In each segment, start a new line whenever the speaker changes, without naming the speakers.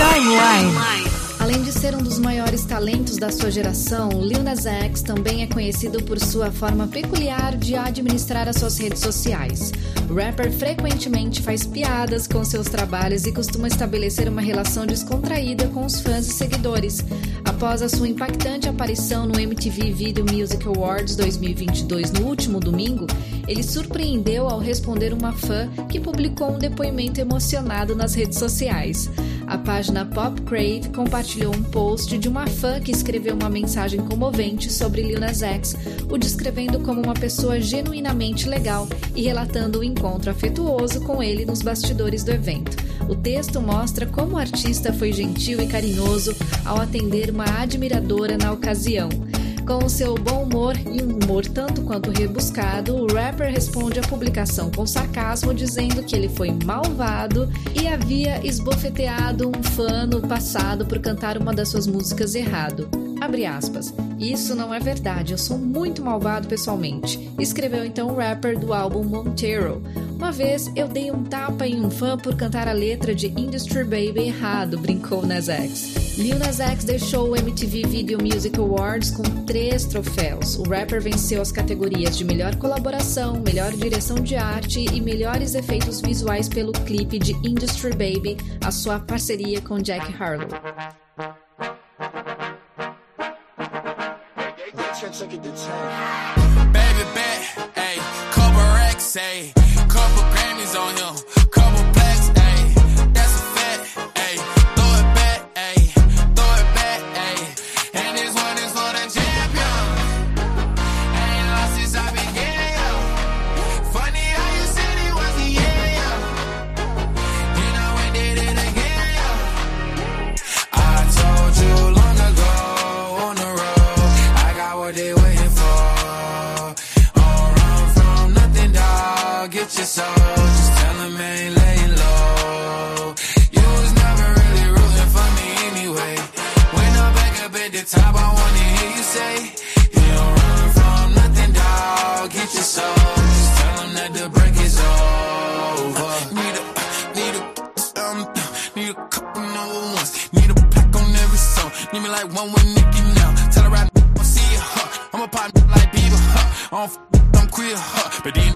Timeline.
Além de ser um dos maiores talentos da sua geração, Lil Nas X também é conhecido por sua forma peculiar de administrar as suas redes sociais. O rapper frequentemente faz piadas com seus trabalhos e costuma estabelecer uma relação descontraída com os fãs e seguidores. Após a sua impactante aparição no MTV Video Music Awards 2022 no último domingo, ele surpreendeu ao responder uma fã que publicou um depoimento emocionado nas redes sociais. A página Pop Crave compartilhou um post de uma fã que escreveu uma mensagem comovente sobre Lil Nas X, o descrevendo como uma pessoa genuinamente legal e relatando o encontro afetuoso com ele nos bastidores do evento. O texto mostra como o artista foi gentil e carinhoso ao atender uma admiradora na ocasião. Com o seu bom humor e um humor tanto quanto rebuscado, o rapper responde à publicação com sarcasmo, dizendo que ele foi malvado e havia esbofeteado um fã no passado por cantar uma das suas músicas errado. Abre aspas. Isso não é verdade, eu sou muito malvado pessoalmente. Escreveu então o rapper do álbum Montero. Uma vez eu dei um tapa em um fã por cantar a letra de Industry Baby errado, brincou Nas X. Lil Nas X deixou o MTV Video Music Awards com 3 troféus. O rapper venceu as categorias de melhor colaboração, melhor direção de arte e melhores efeitos visuais pelo clipe de Industry Baby, a sua parceria com Jack Harlow.
Baby bet, ayy, couple racks, ayy, couple Grammys on him, couple plaques, ayy, that's a fact, ayy, throw it back, ayy, and this one is for the champion, ain't lost since I began, yo, funny how you said it was the end, yo, you know we did it again, yo, I told you long ago on the road, I got what they waiting for. Get your soul, just tell him I ain't laying low. You was never really rooting for me anyway. When I'm back up at the top, I wanna hear you say, you don't run from nothing, dog. Get your soul, just tell him that the break is over. Need a couple number ones. Need a pack on every song. Need me like one with Nicki now. Tell her right now, I'll see ya, I'm a pop like Bieber, I don't I'm queer, but then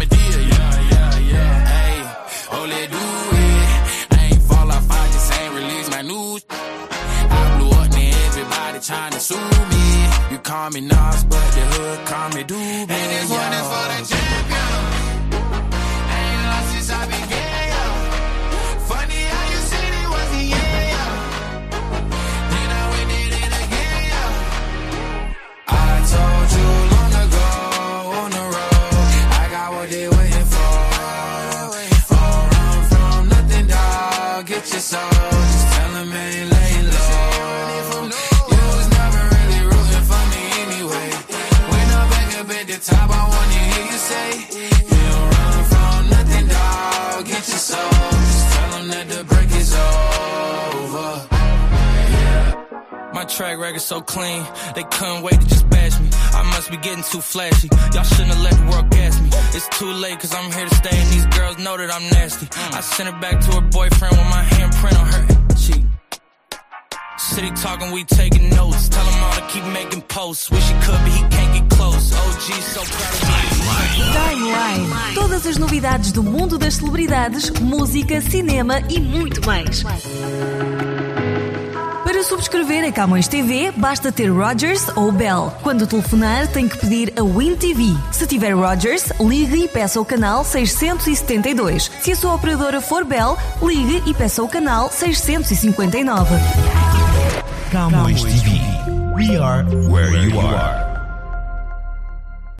only do it. I ain't fall off, I just ain't release my news. I blew up, then everybody trying to sue me. You call me Nas, but the hood call me Doobie. And this one is for the champion. Ain't lost since I began, yo. Funny how you said it was the end, yo. You know we did it again, yo. I told you long ago on the road, I got what they waiting for. Get your soul, just tell him I ain't laying low. You was never really rooting for me anyway. When I'm back up at the top, I wanna hear you say, you don't run from nothing, dog. Get your soul, just tell him that the break is over. My track record so clean, they couldn't wait to just bash me. I must be getting too flashy. Y'all shouldn't have let the world gas me. It's too late cause I'm here to stay and these girls know that I'm nasty. I sent her back to her boyfriend with my handprint on her cheek. City talking, we taking notes. Tell him all to keep making posts. Wish he could but he can't get close. OG so proud of me.
Timeline. Todas as novidades do mundo das celebridades, música, cinema e muito mais. Para subscrever a Camões TV, basta ter Rogers ou Bell. Quando telefonar, tem que pedir a Win TV. Se tiver Rogers, ligue e peça o canal 672. Se a sua operadora for Bell, ligue e peça o canal 659.
Camões TV. We are where you are.